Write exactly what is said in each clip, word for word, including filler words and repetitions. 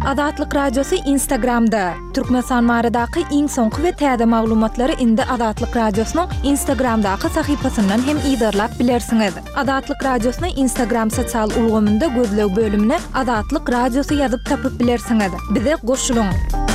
Azatlyk Radiosu Instagramda. Türkmenistan maradaky iň soňky we täze maglumatlary indi Azatlyk Radiosynyň Instagramdaky sahypasyndan hem ýa-da bilersiňiz. Azatlyk Radiosyny Instagram sosial ulgamynda gözleg bölümine Azatlyk Radiosu ýazyp tapyp bilersiňiz. Bize goşulyň.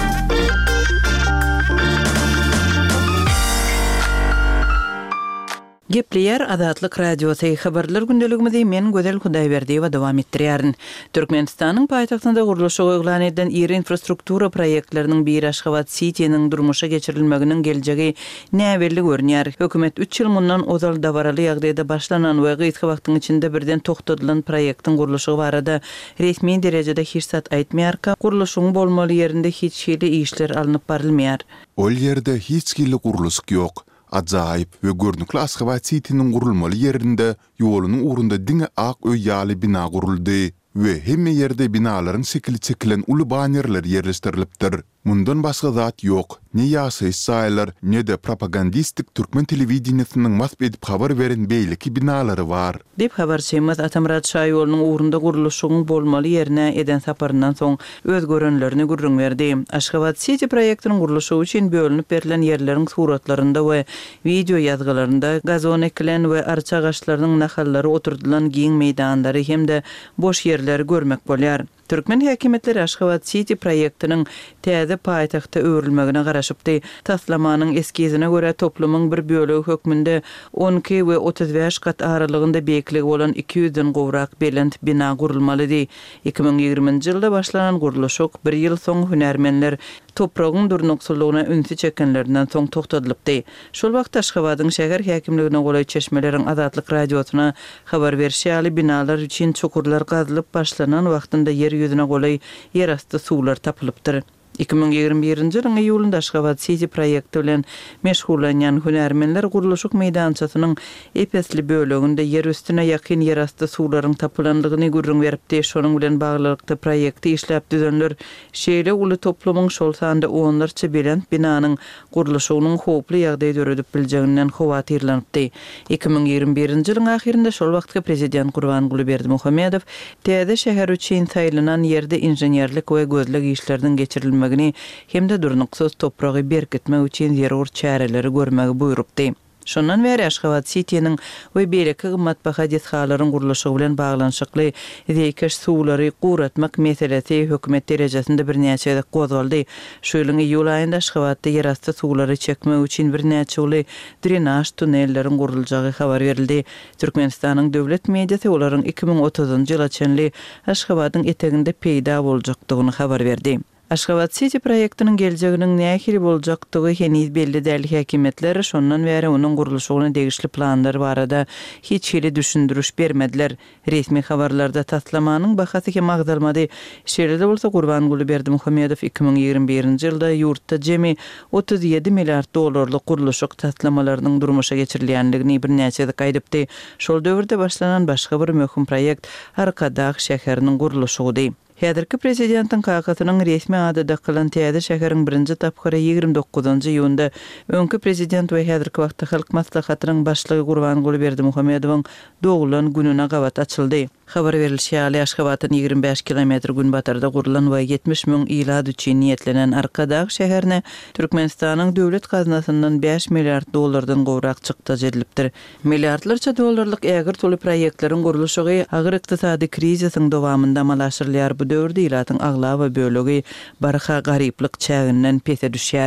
Gepleyer Azatlyk Radiosu habarlar gündeligimizi men Gözel Hudaýberdiýewa dowam etdirýärin. Türkmenistanyň paýtagtynda gurulşy eglan edilen ýeri infrastruktura proýektleriniň bir Aşgabat City'niň durmuşa geçirilmeginiň geljegi näberli görnýär. Hökümet üç ýyl mundan ozal dabaraly ýagdaýda başlanan we gyýtky wagtyň içinde birden toktadylan proýektiň gurulşy barada resmi derejede hiç zat aýtmaýarka, gurulşyň bolmaly ýerinde hiç şeýle işler alınıp barylmaýar. Ol ýerde hiç kili gurulşyk ýok. Ajaýyp we görnükli Aşgabat City'niň gurulmaly ýerinde ýolunyň urunda diňe ak öý ýaly bina guruldy we hemme ýerde binalaryň şekli çekilen uly banerler ýerleşdirilipdir. Mundan başga zat ýok. Ne ýaşy saýlar, ne de propagandistik türkmen telewizionynyň masp edip habar beren beýleki binalary bar. Dip habarçymyz Atamrat Şaýolunyň urunda gurulşygyň bolmaly ýerine eden saparyndan soň öz görenlerini gurrun berdi. Aşgabat City proýektiniň gurulşy üçin bölünip berilen ýerleriň suratlarynda we video ýazgylarynda gazon eklen we arça agaçlarynyň nahallary oturdulan giň meýdanlary hemde boş ýerleri görmek bolýar. Türkmen häkimetleri Aşgabat City proýektiniň täze paýtagta öwrülmegine garaşypdy. Taslamanyň eskizine görä toplumyň bir bölegi hökmünde on iki we otuz beş kat aralygynda beýikligi bolan iki ýüzden gowrak belent bina gurulmalydy. iki ming ýigrimiji ýylda başlanan gurulşyk bir ýyl soň hünärmenler topragyň durnuksullygyna ünsi çekenlerinden soň toktadylypdy. Şol wagtda Aşgabatyň şäher häkimligine golaý çeşmeleriň Azatlyk Radiosyna habar berýär, binalar üçin çukurlar gazylyp başlanan wagtynda yer ýüzüne golaý ýerasty suwlar tapylypdyr. iki ming ýigirmi birinji ýylyň ýulunda Aşgabat City proýekti bilen meşgullanýan hünärmenler gurulşyk meýdançasynyň epesli böleginde yer üstüne ýakyn ýerasty suwlaryň tapylanlygyny gurrun beripdi. Şonuň bilen baglykda proýekti işläp düzenler şeýle uly toplumyň şol sanda onlarça belent binanyň gurulşygynyň hoply ýagdaýda öredip biljeginden howatyrlanypdy. iki ming ýigirmi birinji ýylyň ahirinde şol wagtky prezident Gurbanguly Berdimuhammedow täze şäher üçin taýlanan ýerde inženerlik we gözleg işlerden geçirilmeli hemde durnuksuz topragy berkitmek üçin zerur çäreleri görmegi buýrupdy. Şondan beri Aşgabat City'niň we beýleki gymmatbaha dethalaryň gurulşy bilen baglanşykly zeykeş suwlary guratmak meselesi hökümet derejesinde bir näçe gozuldy. Şu ýylyň iýul aýynda Aşgabatda ýerasty suwlary çekmek üçin bir näçe uly drenaj tunnelleriň guruljagy habar berildi. Türkmenistanyň döwlet mediasy olaryň iki ming otuzunjy ýyla çenli Aşgabatyň eteginde peýda boljakdygyny habar berdi. Aşgabat City proýektiniň geljeginiň nähili boljakdygy heniz belli däl. Häkimetler şondan bäri onuň gurulşygyna degişli planlary barada hiç hili düşündürüş bermediler. Resmi habarlarda taslamanyň bahasy hem agdalmady. Şeýle bolsa Gurbanguly Berdimuhammedow iki ming ýigirmi birinji ýylda ýurtda jemi otuz ýedi milliard dollarlyk gurulşyk taslamalarynyň durmuşa geçirilýänligini bir näçe gaýdypdy. Şol döwürde başlanan başga bir möhüm proýekt Arkadaq şäheriniň gurulşygydy. Häzirki prezidentiň kakatynyň resmi adada kılan täze şäheriň birinji tapkary ýigirmi dokuzunjy ýylda öňkü prezident we häzirki wagtda halk maslahatynyň başlygy Gurbanguly Berdimuhammedowyň doglan gününe gawat açyldy. Habar berilýär, Aşgabatyň ýigirmi beş kilometr gün batarda gurulan we yetmiş miň ýyla üçin niýetlenen Arkadaq şäherine Türkmenistanyň döwlet gaznasyndan beş milliard dollardan gowrak çykda jedilipdir. Milliardlarça dollarlyk ägir toly proýektleriň gurulşygy agyr ykdysady krizisyň dowamynda malaşyrylýar. Bu döwürde ýylatyň agla we bölegi barha garyplyk çäginden pese düşýär.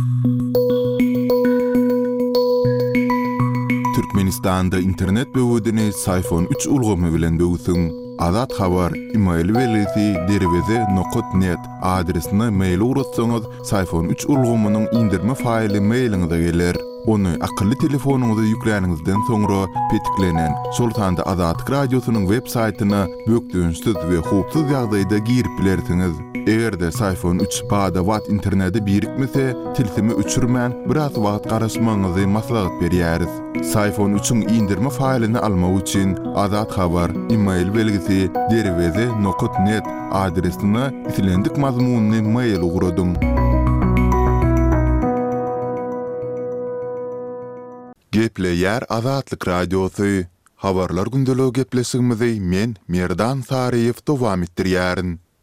Türkmenistanda internet böwüdini Sayfon üç ulgamy bilen böwüsüň. Azat habar email welesi derweze nokta net adresine mail uratsaňyz Sayfon üç ulgamynyň indirme faýly mailiňize geler. Onu akıllı telefonuňyza ýükläňizden soňra petiklenen Sultanda Azatlyk Radiosynyň web saýtyna bökdüňsiz we hupsuz ýagdaýda girip bilersiňiz. Egerde Sayfon üç bada wat interneti birikmese, tilsimi üçürmän biraz wagt garaşmaňyzy maslahat berýäris. Sayfon üçüň indirme faýlyny almak üçin Azat habar email belgisi derweze nokta net adresine itilendik mazmunyny mail ugradyň. Gepleýär Azatlyk Radiosu. Habarlar gündeligi gepleşigimizi men Merdan Sariýew dowam etdirýärin.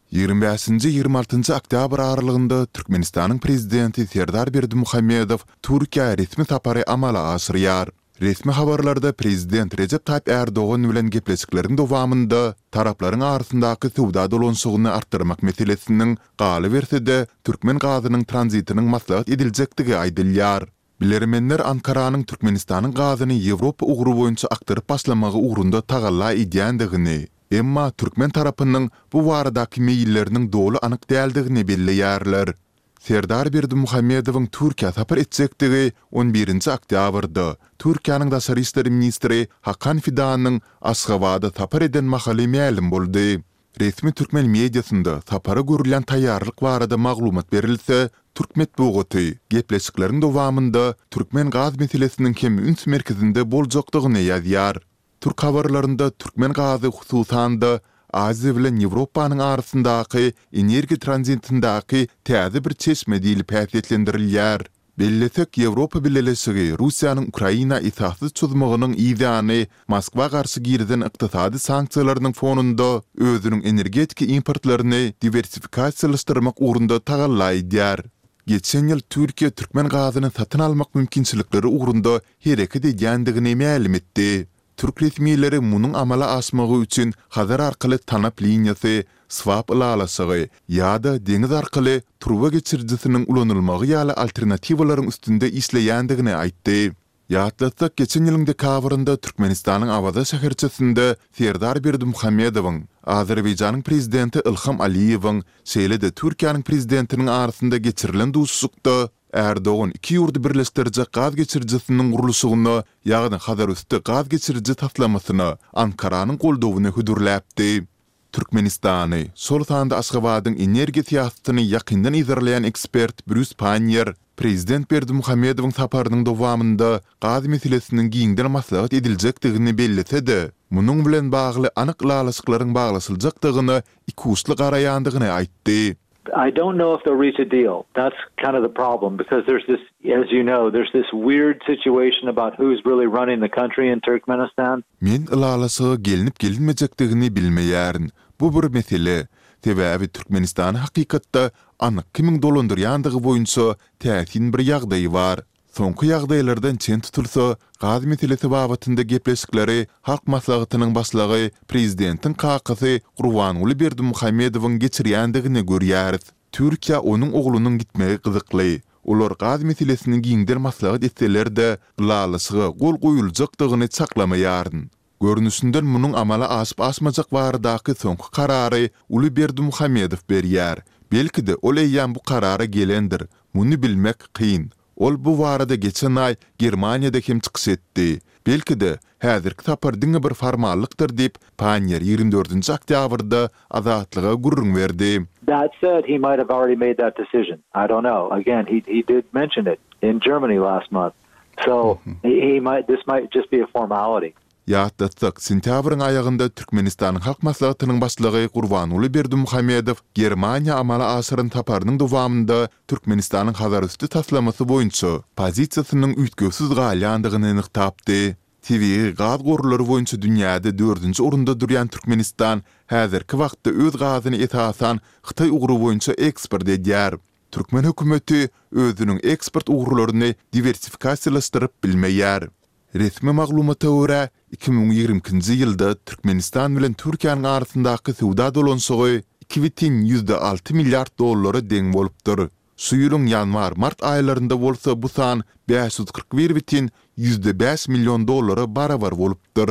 ýygrimi beşinji ýygrimi altynjy oktyabr aralygynda Türkmenistanyň prezidenti Serdar Berdimuhammedow Türkiýe resmi tapary amala aşyrýar. Resmi habarlarda prezident Recep Tayyip Erdoğan bilen gepleşikleriň dowamında taraplaryň arasyndaky sowda dolanşygyny artdyrmak meselesiniň galy bersede türkmen gazynyň tranzitiniň maslahat ediljekdigi aýdylýar. Bilermenler Ankaranyň Türkmenistanyň gazyny Ýewropa ugru boýunça aktyryp başlamagy ugrunda tagalla edýändigini, emma türkmen tarapynyň bu baradaky meýilleriniň dolu anyk däldigini belleýärler. Serdar Berdimuhammedowyň Türkiýe tapar etjekdigi on birinji oktýabrda Türkiýanyň daşary işler ministri Hakan Fidannyň Aşgabatda tapar eden mahaly ma'lum boldy. Resmi türkmen mediasynda tapara görülen taýýarlyk barada maglumat berilse, Türkmet bogaty gepleşikleriň dowamında türkmen gaz meselesiniň hem üns merkezinde boljakdygyny ýazýar. Türk habarlarynda türkmen gazy hususanda Aziya bilen Ýewropanyň arasyndaky energi tranzitindaky täze bir çeşme diýilip häsiýetlendirilýär. Bellesek Ýewropa Birleşigi Russiýanyň Ukraina itaatsyz çözümiňiň ýa-ni Moskwa garşy girden ykdysady sanksiýalarynyň fonunda özüniň energetik importlaryny diversifikasiýalaşdyrmak ugrunda tagalla edýär. Geçen ýyl Türkiýe türkmen gazyny satyn almak mümkinçilikleri ugrunda hereket edýändigini ma'lum etdi. Türk resmiýetleri munyň amala aşmagy üçin Hazar arkaly tanap liniýasy, swap ulalasy ýa-da deňiz arkaly truba geçirjisiniň ulanylmagy ýaly alternatiwalaryň üstünde işleýändigini aýtdy. Ýatlatsak geçen ýylyň dekabrynda Türkmenistanyň Awaza şäherçesinde Serdar Berdimuhammedowyň, Azerbaýjanyň prezidenti Ilham Aliýewiň, şeýle-de Türkiýanyň prezidentiniň arasynda geçirilen duşsukda Erdoğan iki ýurdu birleşdirjek gaz geçirjisiniň gurulşygyny, ýagny Hazar üstü gaz geçirji taslamasyny Ankaranyň goldawyny hüdürläpdi. Türkmenistany, sol sanda Aşgabatyň energiýa siýasatyny ýakyndan izleýän ekspert Bruce Panier, prezident Berdimuhammedowyň saparynyň dowamında gaz meselesiniň giňden maslahat ediljekdigini bellese-de, munyň bilen bagly anyk lalasyklaryň baglasyljakdygyny iki uçly garaýandygyny aýtdy. I don't know if they'll reach a deal. That's kind of the problem because there's this, as you know, there's this weird situation about who's really running the country in Turkmenistan. Men ilalasy gelinip gelinmejekdigini bilmeýärin. Bu bir mesele. Sebäbi Türkmenistan hakykatda anyk kimiň dolandyrýandygy boýunça täsin bir ýagdaý bar. Soňky ýagdaýlardan çen tutulsa, gaz meselesi babatynda gepleşikleri halk maslahatynyň başlygy prezidentiň kakasy Gurbanuly Berdimuhammedowyň geçirýändigini görýäris. Türkiýe onuň oglunyň gitmegi gyzykly. Olar gaz meselesini giňden maslahat etseler-de, lalasy gol goýuljakdygyny çaklamaýaryn. Görnüşinden munyň amala aşyp aşmajak baradaky soňky karary Uly Berdimuhammedow berýär. Belki de ol eýýän bu karara gelendir. Muny bilmek kyn. Ol bu barada geçen ay Germaniýada hem çykyş etdi. Belki de häzirki tapar diňe bir formallykdyr diýip Panier ýygrimi dördünji oktýabrda azatlyga gurrun berdi. That said, he might have already made that decision. I don't know. Again, he he did mention it in Germany last month. So he, he might this might just be a formality. Ýatlatsak, sentýabryň aýagynda Türkmenistanyň halk maslahatynyň başlygy Gurbanuly Berdimuhammedow Germaniýa amala aşyryň taparynyň dowamında Türkmenistanyň Hazar üstü taslamasy boýunça pozisiýasynyň üýtgesiz galýandygyny nyktapdy. T V gaz gorulary boýunça dünýäde dördünji orunda durýan Türkmenistan häzirki wagtda öz gazyny esasan Hytaý ugru boýunça eksport edýär. Türkmen hökümeti özüniň eksport ugrularyny diversifikasiýalaşdyryp bilmeýär. Resmi maglumata görä iki ming ýigrimkinji ýylda Türkmenistan bilen Türkiýanyň arasyndaky sowda dolanşygy iki butun ýüzde alty milliard dollara deň bolupdyr. Şu ýylyň ýanwar-mart aýlarynda bolsa bu san beş yüz kırk bir butun ýüzde beş million dollara barabar bolupdyr.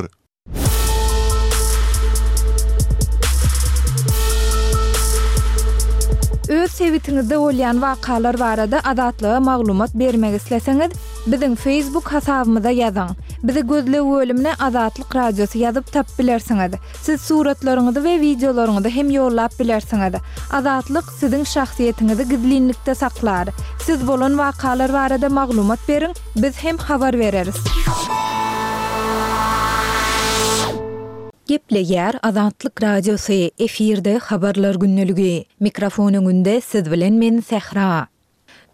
Öz sebitiňizde bolýan wakalar barada adatlyga maglumat bermek isleseňiz, biziň Facebook hasabymyza ýazyň. Bizi gözle bölümine Azatlyk Radiosu ýazyp tap bilersiňiz. Siz suratlaryňyzy we videolaryňyzy hem ýollap bilersiňiz. Azatlyk siziň şahsiýetiniňizi gizlinlikde saklar. Siz bolan wakalar barada maglumat beriň, biz hem habar bereriz. Gepleýär Azatlyk Radiosu efirde habarlar günneligi. Mikrofonyň önünde siz bilen men Sehra.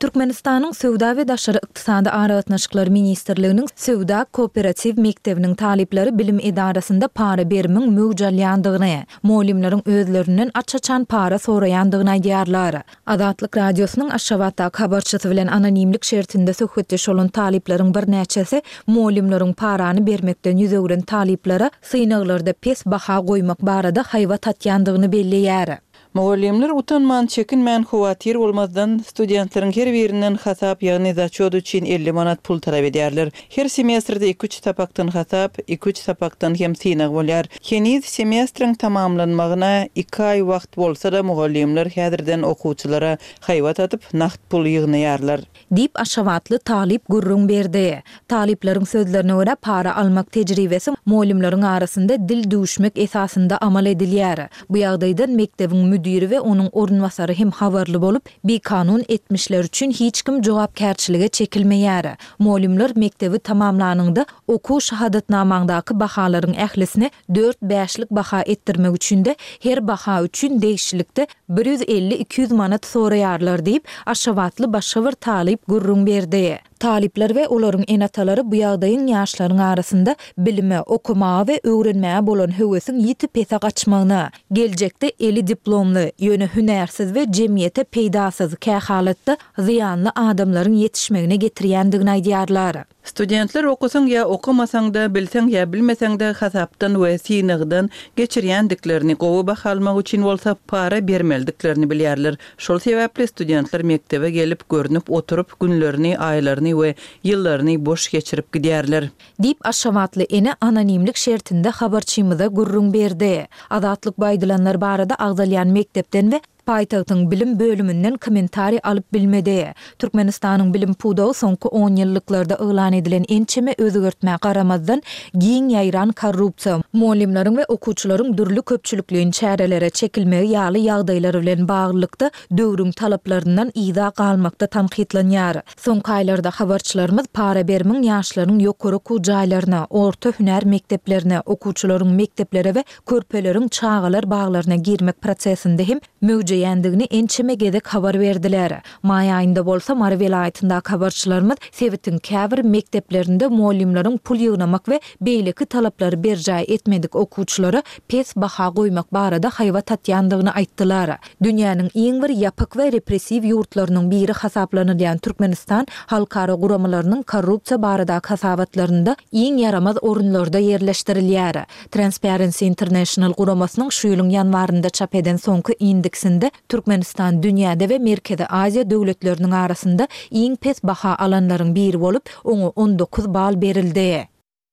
Türkmenistanyň Söwda we Daşary ykdysady aragatnaşyklar ministrliginiň Söwda Kooperativ Mektebiniň talipleri bilim edarasynda para berimiň möwjudlyandygyny, molimleriň özlerinden açaçan para sorayandygyny aýdýarlar. Adatlyk radiosynyň Aşgabatda habarçysy bilen anonimlik şertinde söhbetdeş bolan talipleriň bir näçesi molimleriň parany bermekden ýüzegren taliplere synaglarda pes baha goýmak barada haýwa tatýandygyny belleýär. Muallimler utanman çekinmän huwatir bolmazdan studentleriň her birinden hasap ýagny začod üçin elli manat pul talap edýärler. Her semestrde iki üç tapakdan hasap, iki üç tapakdan hem synag bolýar. Heniz semestriň tamamlanmagyna iki aý wagt bolsa da muallimler häzirden okuwçylara haýwa tatyp nagt pul ýygnaýarlar. Dip Aşgabatly talip gurrun berdi. Talipleriň sözlerine görä para almak tejribesi muallimleriň arasynda dil düşmek esasynda amal edilýär. Bu ýagdaýda mektebiň müdiri we onuň ornwasary hem habarly bolup, bir kanun etmişler üçin hiç kim jogapkärçilige çekilmeýär. Muallimler mektebi tamamlanynda okuw şahadatnamaňdaky bahalaryň ählisini dört beşlik baha etdirmek üçin de her baha üçin değişiklikde bir yüz elli iki yüz manat soraýarlar diýip Aşgabatly başga bir talip gurrun berdi. Talipler we olaryň enatalary bu ýagdaýyň ýaşlaryň arasynda bilime, okumaga we öwrenmäge bolan höwesiň ýitip pesa gaçmagyna, geljekde eli diplomly, ýöne hünärsiz we jemgyýete peýdasyz kähalatda ziýanly adamlaryň ýetişmegine getirýändigini aýdýarlar. Studentler okusaň ýa okumasaň da, bilseň ýa bilmeseň de hasapdan we synagdan geçirýändiklerini gowy bahalmak üçin bolsa para bermeldiklerini bilýärler. Şol sebäpli studentler mektebe gelip görnüp oturup günlerini, aýlaryny we ýyllaryny boş geçirip gidýärler. Dip Aşgabatly ene anonimlik şertinde habarçymyza gurrun berdi. Adatlyk baýdylanlar barada agdalýan mektepden we Paýtagtyň bilim bölümünden kommentari alyp bilmedi. Türkmenistanyň bilim pudawy soňky on ýylliklarda ýylan edilen ençeme özgörtmäge garamazdan giň ýaýran korrupsiýa, muallimleriň we okuwçylaryň dürli köpçülikliğin çärelere çekilmegi ýaly ýagdaýlar bilen baglykda döwrüň talaplaryndan ýyda galmakda tanqidlanýar. Soňky aýlarda habarçylarymyz para berimiň ýaşlaryň ýokary okuw jaýlaryna, orta hünär mekteplerine, okuwçylaryň mekteplere we körpeleriň çağalar baglaryna girmek prosesinde hem ýändigini ençeme gedek habar berdiler. May aýynda bolsa Mara welaýatyndaky habarçylarymyz Sewitiň käbir mekteplerinde muallimleriň pul ýygnamak we beýleki talaplary berjaý etmedik okuwçylary pes baha goýmak barada haýwa tatýandygyny aýtdylar. Dünýäniň iň bir ýapyk we repressiw ýurtlarynyň biri hasaplanylýan Türkmenistan halkara guramalarynyň korrupsiýa baradaky hasabatlarynda iň yaramaz orunlarda ýerleşdirilýär. Transparency International guramasynyň şu ýylyň ýanwarynda çap eden soňky indeksinde Türkmenistan dünýäde we Merkezi Aziýa döwletleriniň arasynda iň pes baha alanlaryň biri bolup, oňa on dokuz bal berildi.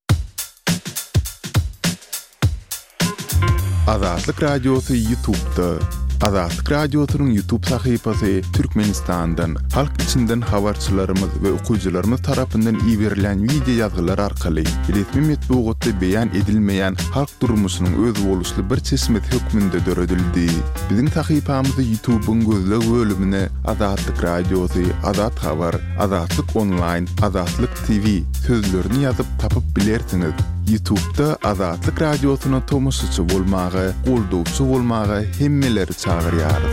Adatlyk Radiosu YouTube'da. Adatlyk Radiosynyň YouTube sahypasy Türkmenistandan, halk içinden habarçylarymyz we okuwçylarymyz tarapyndan iýerilen video ýazgylar arkaly resmi metbuatda beýan edilmeýän halk durmuşynyň öz boluşly bir çeşmet hökmünde döredildi. Biziň sahypamyzy YouTube'un gözleg bölümine Adatlyk Radiosu, Adat Habar, Adatlyk Online, Adatlyk T V sözlerini ýazyp tapyp bilersiňiz. YouTube'da Adatlyk Radiosyna tomoşaçy bolmagy, goldowçy bolmagy hemmeleri çağırýarys.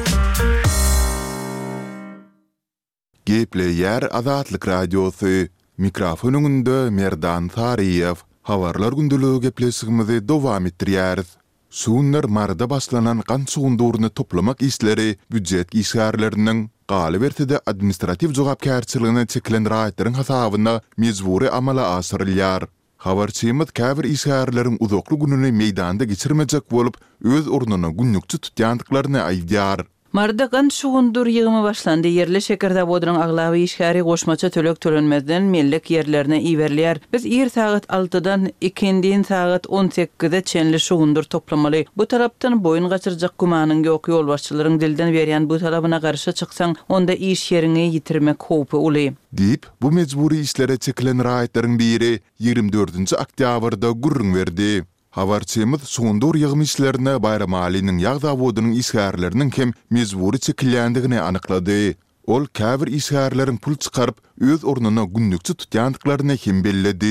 Gepleýär Adatlyk Radiosu. Mikrofon öňünde Merdan Tariýew. Habarlar gündüligi gepleşigimizi dowam etdirýäris. Şunlar marda başlanan kan sugunduruny toplamak işleri büdjet işgärleriniň galy bertide administrativ jogapkärçiligiне çekilen raýatlaryň hasabyna mejburi amala asyrylýar. Habarçymyz käbir işgärleriň uzakly gününi meýdanda geçirmejek bolup, öz ornuny günnükçi tutýandyklaryny aýdýar. Mardakan şugundur yığımı başlandı. Yerli şekerde bodurun aglawy işgäri goşmaça tölek tölenmezden mellek yerlerine iýerler. Biz ir saat altıdan ikindin saat on sekizde çenli şugundur toplamaly. Bu tarapdan boyun gaçyrjak gumanyň ýok ýolbaşçylaryň dilden berýän bu talabyna garşy çyksaň, onda iş ýeriňi ýitirmek howpy uly. Dip, bu mecburi işlere çekilen raýatlaryň biri ýygrimi dördünçi oktýabrda gurrun berdi. Habarçymyz sugundur ýygym işlerine Bayram Ali'nin ýagda bodunyň işgärleriniň hem mejburi çekilýändigini anyklady. Ol käbir işgärleriň pul çykaryp öz ornuny günnükçi tutýandyklaryny hem belledi.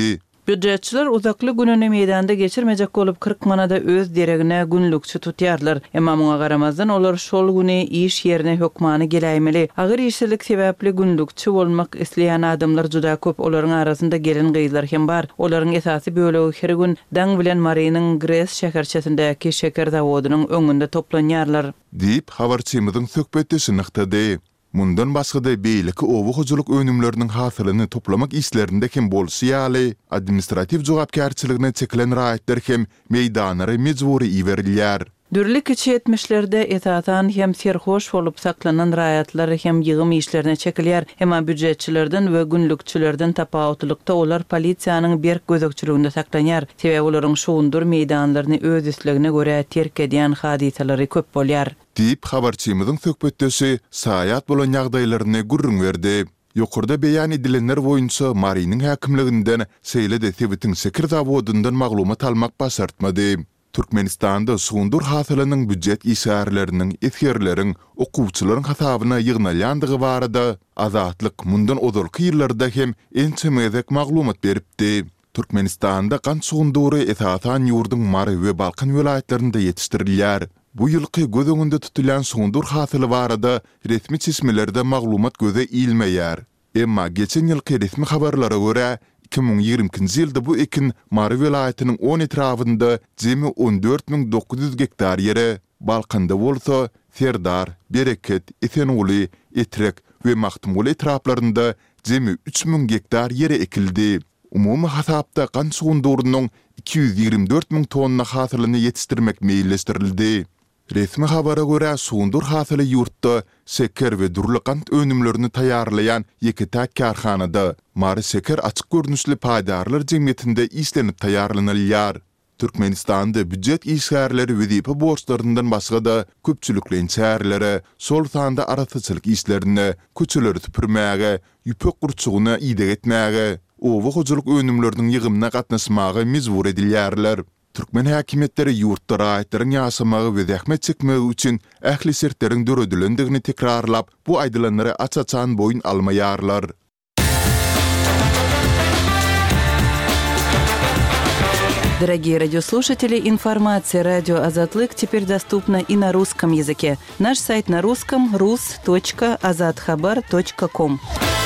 Büdjetçiler uzakly gününi meydanda geçirmejek bolup kırk manada öz deregine günlükçü tutýarlar. Emma muňa garamazdan olar şol güni iş yerine hökmany geleýmeli. Agyr işçilik sebäpli günlükçü bolmak isleýän adamlar juda köp. Olaryň arasynda gelin gyzlar hem bar. Olaryň esasy bölegi her gün daň bilen Marynyň Gres şäherçesindäki şeker zawodynyň öňünde toplanýarlar. Diýip habarçymyzyň söhbetde nyktady. Mundan başga-da beýleki owu-hujuluk önümleriniň hasylyny toplamak işlerinde kim bolsa ýaly administrativ jogapkärçiligine çekilen raýatlar hem meýdanlary mejburi iwerilýär. Dürli kiçi etmişlerde etatan hem serhoş olup saklanan raýatlar hem ýygym işlerine çekilýär. Hema büdjetçilerden we günlükçilerden tapawutlykda olar polisiýanyň berk gözekçiliginde saklanýar. Sebäbi olaryň şuundur meýdanlaryny öz islegine görä terk edýän hadiseleri köp bolýar. Diýip habarçymyzyň söhbetdesi saýat bolan ýagdaýlaryny gurrun berdi. Ýokurda beýan edilenler boýunça Marynyň häkimliginden seýlede Tebitiň şeker zawodundan maglumat almak başartmady. Türkmenistanda suundur hasylynyň büdjet işgärleriniň etgerleriň okuwçylaryň hasabyna ýygnalýandygy barada Azatlyk mundan ozalky ýyllarda hem ençemezek maglumat beripdi. Türkmenistanda kan suundury esatan ýurduň Mary we Balkan welaýatlarynda ýetişdirilýär. Bu ýylky göz öňünde tutulan suundur hasyly barada resmi çeşmelerde maglumat göze ilmeýär. Emma geçen ýylky resmi habarlara görä iki bin ýigrimkinji ýylda bu ekin Mary welaýatynyň on etrafynda jemi on dört bin dokuz ýüz hektar ýere, Balkanda bolsa Serdar, Bereket, Esenuly, Etrek we Maktumul etraflarynda jemi üç bin hektar ýere ekildi. Umumy hasapda kan suundurynyň iki ýüz ýigrim dört bin tonna hasylyny ýetişdirmek meýilleşdirildi. Resmi habara görä suundur hasyly ýurtda şeker we durly kant önümlerini taýýarlayan iki tak karhanada Mary şeker açyk görnüşli paýdarlar jemgyýetinde işlenip taýýarlanylýar. Türkmenistanda büdjet işgärleri wezipe borçlaryndan başga da köpçüliklen şäherlere, sol sanda arasyçylyk işlerine, köçeleri tüpürmäge, ýüpek gurçugyna ýydak etmäge, owu-hujuluk önümleriniň ýygymyna gatnaşmagy mejbur edilýärler. Türkmen häkimetleri ýurtda raýatlaryň ýaşamagy we zähmet çekmegi üçin ähli sertleriň döredilendigini tekrarlap, bu aýdylanlary açaçan boyun almaýarlar. Дорогие радиослушатели, информация «Радио Азатлык» теперь доступна и на русском языке. Наш сайт на русском – рус точка азатхабар точка ком.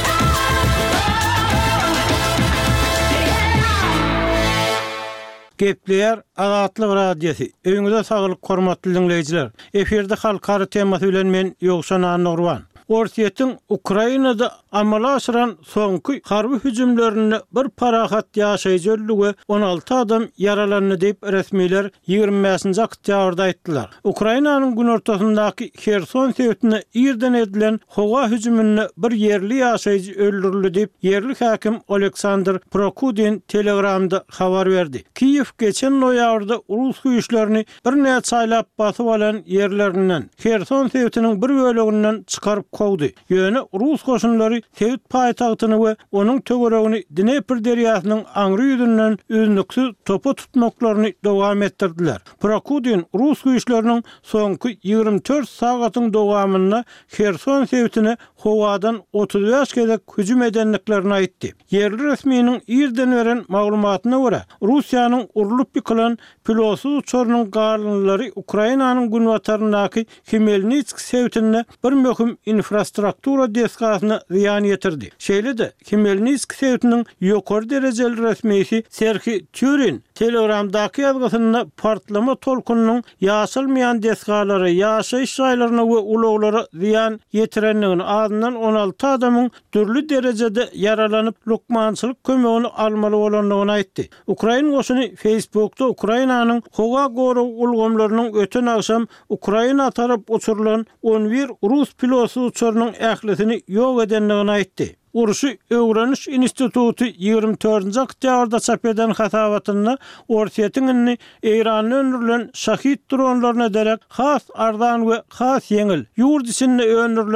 Gepleýär Azatlyk radiosu. Öňüňizde saglyk hormatly dinleýijiler. Eferde halkary temasy bilen men Ýogşan Anurwan. Orsiýetiň Ukrainada amala aşyran soňky harby hüjümlerini bir parahat ýaşaýjylygy on alty adam yaralandy diýip resmiler ýygrimi beşinji oktýabrda aýtdylar. Ukrainanyň gün ortasyndaky Kherson şäherine ýerden edilen howa hüjümini bir yerli ýaşaýjy öldürildi diýip yerli häkim Oleksandr Prokudin Telegramda habar berdi. Kiýew geçen noýabrda Rus güýçlerini bir näçe saýlap basyp alan ýerlerinden Kherson şäheriniň bir böleginden çykaryp kowdy. Ýöne Rus goşunlary Tewit paýtagtyny we onuň töweregini Dnepr derýasynyň aňry ýüzünden üznüksiz topa tutmaklaryny dowam etdirdiler. Prokudin Rus güýçleriniň soňky ýygrimi dört sagatyň dowamyna Kherson şäherine howadan otuz beş gezek hüjüm edenliklerini aýtdy. Yerli resminiň ýerden beren maglumatyna görä, Russiýanyň urulup ýykylan pilotsuz uçarynyň garlynlary Ukrainanyň günwataryndaky Khmelnytsk şäherine bir möhüm infrastruktura deskasyny ziyan ýetirdi. Şeýle-de Khmelnytsk şäheriniň ýokary derejeli resmisi Serhi Tyurin Telegramdaky ýazgysyna partlama tolkunynyň ýaşylmaýan deskalary, ýaşaýyş ýaýlaryna we ulaglara ziyan ýetirenligini, azyndan on alty adamyň türlü derejede yaralanyp lukmançylyk kömegini almaly bolanlygyny aýtdy. Ukraina goşuny Facebookda Ukrainanyň howa goru ulgamlarynyň öten akşam Ukraina tarap uçurulan on bir Rus pilotsuz uçarynyň ählisini ýok edenligini aýtdy. Uruşy Öwreniş instituty ýygrimi dördünji oktýabrda çap eden hasabatyna Orsiýetiň Eýranyň öndürilen şahit dronlaryna derek has arzan we has ýeňil ýurt içinde öndürilen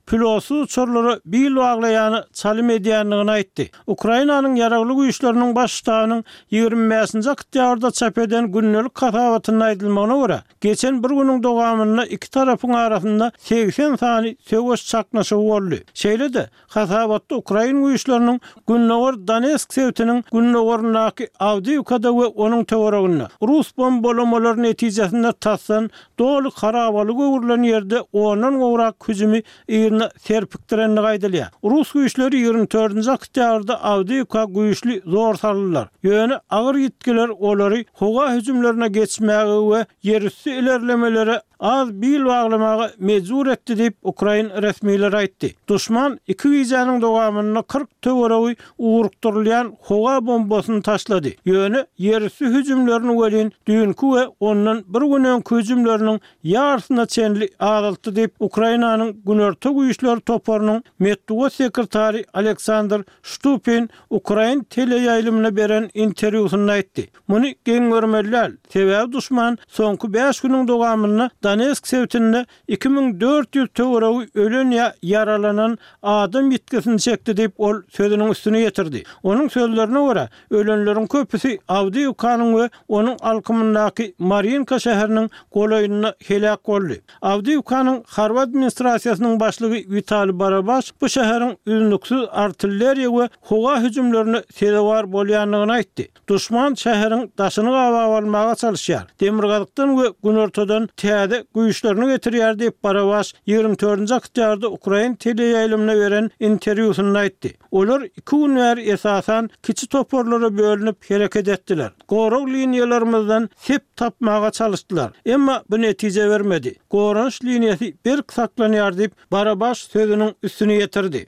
pilotsuz uçurlary bil baglaýany çalym edýändigini aýtdy. Ukrainanyň ýaragly güýçleriniň başçysynyň ýygrimi beşinji oktýabrda çap eden günnelik hatabatyny aýdylmagyna görä, geçen bir günüň dowamynda iki tarapyň arasynda seksen sany söwüş çaknaşy boldy. Şeýle-de hatabatda Ukraina güýçleriniň Günnowar Donetsk sewtiniň Günnowarnaky Avdiivkada we onuň töwereginde Rus bombalamaları netijesinde tassan doly harabalyk öwürlen ýerde onuň gowrak hüjümi ýerine serpikdirenini gaýdylýar. Rus güýçleri ýygrimi dördünji oktýabrda Avdiivka güýçli zor saldylar. Ýöne agyr ýetkiler olary howa hüjümlerine geçmäge we ýerüstü ilerlemelere az bil baglamaga mejbur etdi diýip Ukraina resmiýetleri aýtdy. Duşman iki wiýanyň dowamyny kırk töweregi ugrukdyrylýan howa bombasyny taşlady. Ýöne ýerüstü hüjümlerini welin dünkü we ondan bir günden hüjümleriniň ýarsyna çenli agyldy diýip Ukrainanyň Günerti güýçleri toparynyň medeniýet sekretary Aleksandr Stupin Ukraina teleýaýlymyna beren interwýusynda aýtdy. Muny geň görmeliler. Sebäbi duşman soňky beş güniň dowamyny Donetsk sewtinde iki bin dört ýüz töweregi ölen ýa yaralanan adam ýetkisini çekdi diýip ol sözüniň üstüne ýetirdi. Onuň sözlerine görä, ölenleriň köpüsi Avdiivkanyň we onuň alkymyndaky Mariinka şäheriniň golaýyna helak boldy. Avdiivkanyň harp administrasiýasynyň başlygy Vitali Barabaş bu şäheriň üznüksiz artilleriýa we howa hüjümlerine sebäpkär bolýanlygyny aýtdy. Duşman şäheriň daşyny gawa almaga çalyşýar. Demirgazykdan we Günertodan täze güýçlerini getirýär diýip Barabaş ýygrimi dördünji oktýabrda Ukraina teleýaýlymyna beren interwýusynda aýtdy. Olar iki gün bäri esasan kiçi toporlara bölünip hereket etdiler. Gorag liniýalarimizden sep tapmaga çalyşdylar. Emma bu netije bermedi. Goranç liniýasy bir saklanýar diýip Barabaş sözüniň üstüne ýetirdi.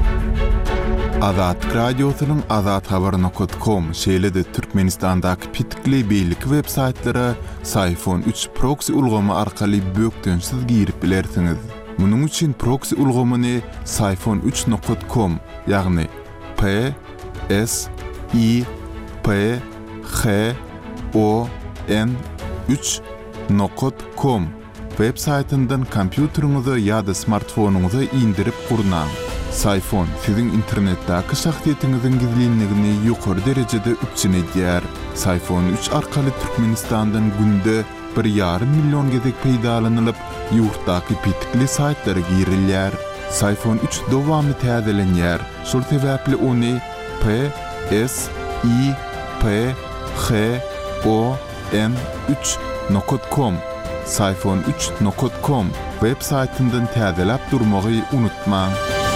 Azat radiosynyň azat habar nokta com şeýle-de Türkmenistandaky pitkli beýlik web saytlara Sayfon üç proxy ulgamy arkaly bökdönsiz girip bilersiňiz. Munyň üçin proxy ulgamyny sayfon üç nokta com ýagny P S I P H O N üç nokta com web saytyndan kompýuteriňize ýa-da smartfonuňyza indirip gurnaň. Sayfon sizin internetdäki şahsiýetiňiziň gizlinligini ýokary derejede üçin edýär. Sayfon üç arkaly Türkmenistandan günde bir ýarym million gezek peýdalanylyp, ýurtdaky pitkli saytlara girilýär. Sayfon üç dowamly täzelenýär. Şol sebäpli ony P S I P H O N üç nokta com sayfon üç nokta com web saytyndan täzelep durmagy unutmaň.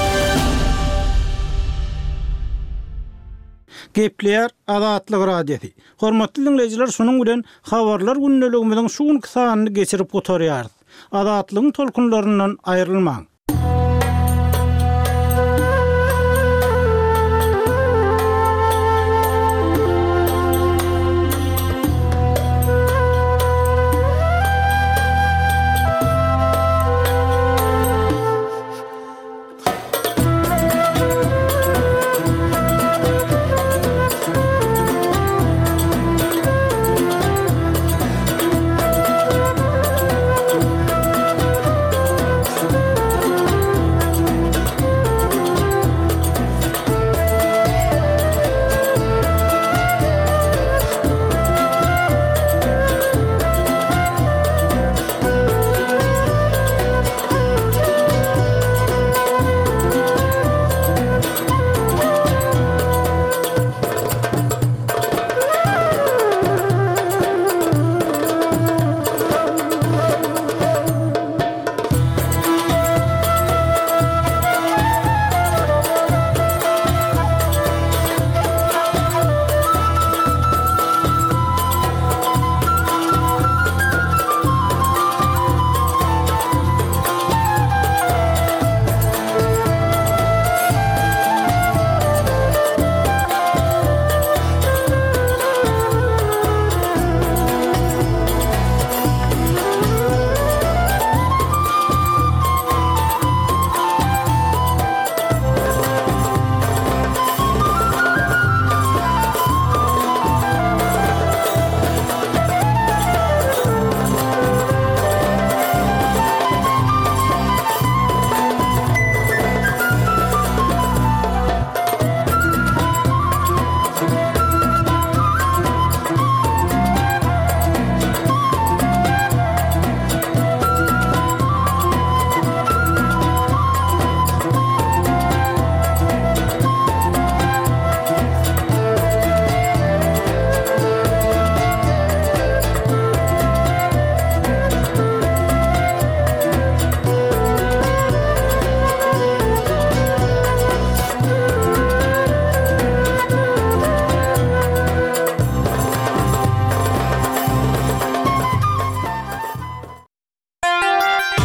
Gepler Azatlyk radiosi. Hormatly dinleyijiler, şunuň bilen habarlar günneligimiziň şu gün kysanyny geçirip gotarýarys. Azatlygyň tolkunlaryndan aýrylmaň.